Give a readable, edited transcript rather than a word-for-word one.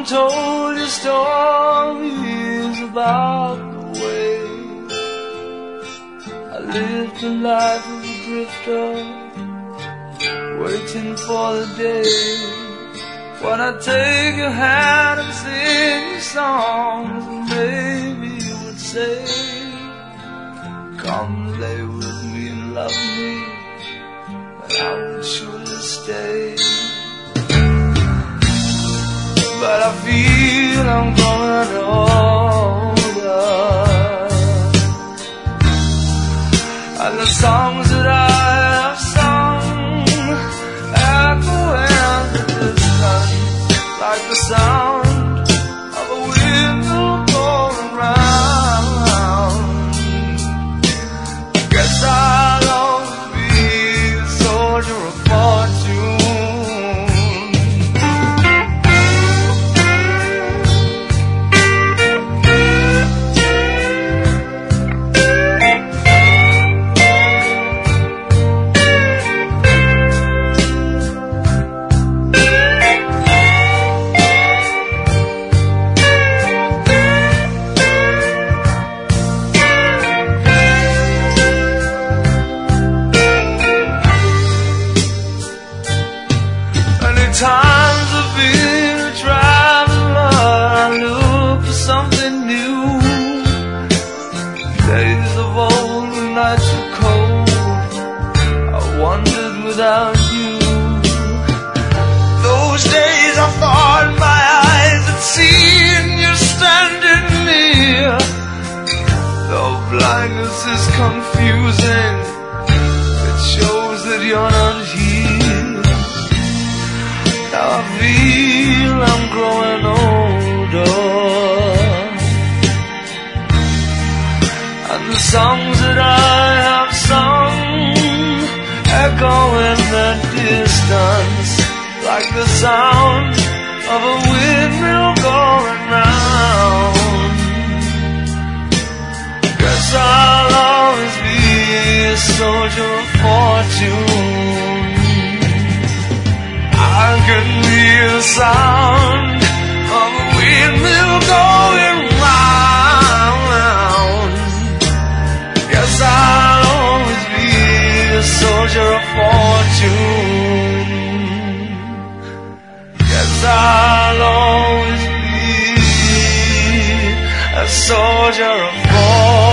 told you stories about the way I lived the life of a drifter, waiting for the day when I take your hand and sing you songs, and maybe you would say, come lay with me and love me, and I would surely stay. But I feel I'm growing older, and the songs that I have sung echo in the distance like the sound of a windmill going round. Guess I'll always be a soldier of fortune. Times I've been a traveler, I look for something new. Days of old when nights were cold, I wandered without you. Those days I thought my eyes had seen you standing near. Though blindness is confusing, it shows that you're not here. Now I feel I'm growing older, and the songs that I have sung echo in the distance like the sound of a windmill going round. Guess I'll always be a soldier of fortune. I can hear the sound of a windmill going round. Yes, I'll always be a soldier of fortune. Yes, I'll always be a soldier of fortune.